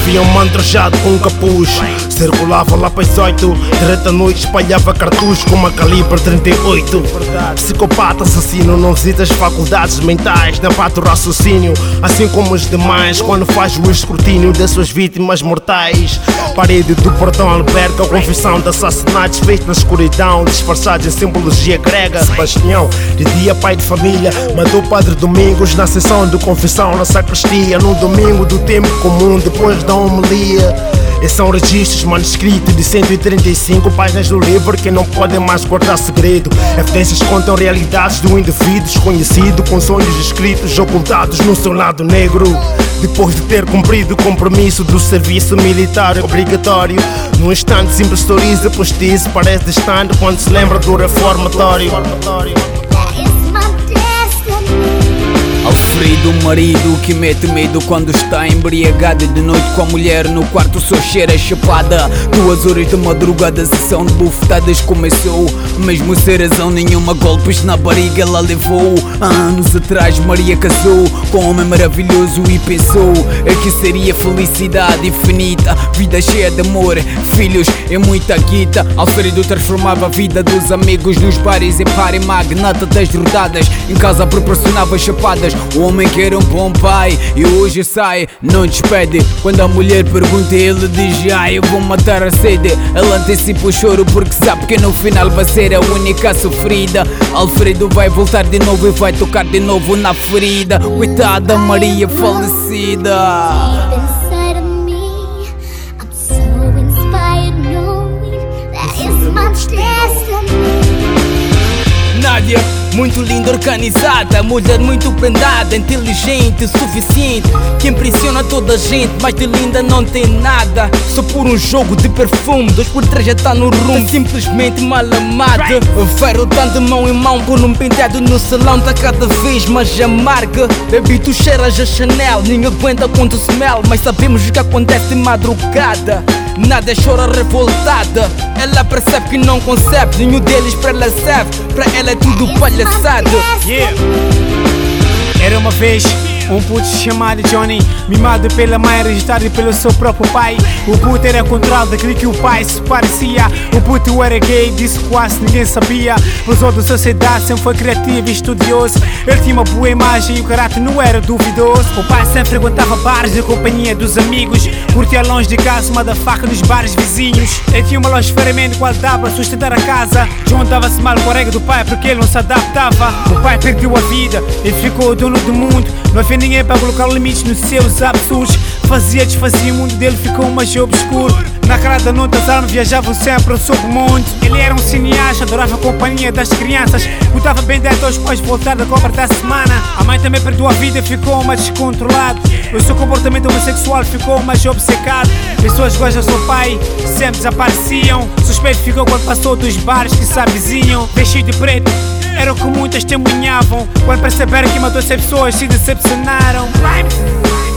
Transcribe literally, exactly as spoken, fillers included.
via um mantrajado com um capuz. Circulava lá para as oito, direto à noite espalhava cartuchos com uma calibre trinta e oito. Psicopata assassino não visita as faculdades mentais, não bate o raciocínio, assim como os demais, quando faz o escrutínio das suas vítimas mortais. Parede do portão alberga a confissão de assassinatos feitos na escuridão, disfarçados em simbologia grega. Sebastião, de dia pai de família, matou o Padre Domingos na sessão de confissão na sacristia, no domingo do tempo comum, depois da homilia. E são registros manuscritos de cento e trinta e cinco páginas do livro que não podem mais guardar segredo. Evidências contam realidades do indivíduo desconhecido, com sonhos escritos ocultados no seu lado negro. Depois de ter cumprido o compromisso do serviço militar obrigatório, num instante simples sorriso postiço parece distante quando se lembra do reformatório. Alfredo, o marido que mete medo quando está embriagado. De noite com a mulher no quarto só cheira chapada. Duas horas de madrugada, sessão de bufetadas começou. Mesmo sem razão nenhuma, golpes na barriga ela levou. Há anos atrás Maria casou com um homem maravilhoso e pensou é que seria felicidade infinita, vida cheia de amor, filhos e muita guita. Alfredo transformava a vida dos amigos nos bares em party, magnata das rodadas. Em casa proporcionava chapadas. O homem que era um bom pai e hoje sai, não despede. Quando a mulher pergunta ele diz ai, eu vou matar a sede. Ela antecipa o choro porque sabe que no final vai ser a única sofrida. Alfredo vai voltar de novo e vai tocar de novo na ferida. Coitada Maria falecida. Nádia, muito linda, organizada, mulher muito prendada, inteligente, suficiente, que impressiona toda a gente, mas de linda não tem nada. Só por um jogo de perfume, dois por três já tá no rumo, simplesmente mal amada. Ferro tanto de mão em mão, por um penteado no salão, tá cada vez mais amarga. Baby, tu cheiras a Chanel, ninguém aguenta quanto smell, mas sabemos o que acontece de madrugada. Nada chora revoltada, ela percebe que não concebe, nenhum deles pra ela serve, pra ela é tudo palhaçada. Yeah. Era uma vez um puto chamado Johnny, mimado pela mãe, registrado pelo seu próprio pai. O puto era controlado daquilo que o pai se parecia. O puto era gay, disso quase ninguém sabia. Mas da sociedade sempre foi criativo e estudioso. Ele tinha uma boa imagem e o caráter não era duvidoso. O pai sempre frequentava bares de companhia dos amigos, curtia longe de casa uma da faca nos bares vizinhos. Ele tinha uma loja de ferramenta qual dava para sustentar a casa. Juntava-se mal com a regra do pai porque ele não se adaptava. O pai perdeu a vida e ficou o dono do mundo. Não havia ninguém para colocar limites nos seus absurdos. Fazia, desfazia, o mundo dele ficou mais obscuro. Na cara da noite as armas viajavam sempre ao submundo. Ele era um cineasta, adorava a companhia das crianças, cuidava bem de aos pais voltar da compra da semana. A mãe também perdeu a vida e ficou mais descontrolado. O seu comportamento homossexual ficou mais obcecado. Pessoas gostam do seu pai sempre desapareciam. Suspeito ficou quando passou dos bares que se avizinham. Vestido de preto era o que muitas testemunhavam. Quando perceberam que matou seis pessoas se decepcionaram.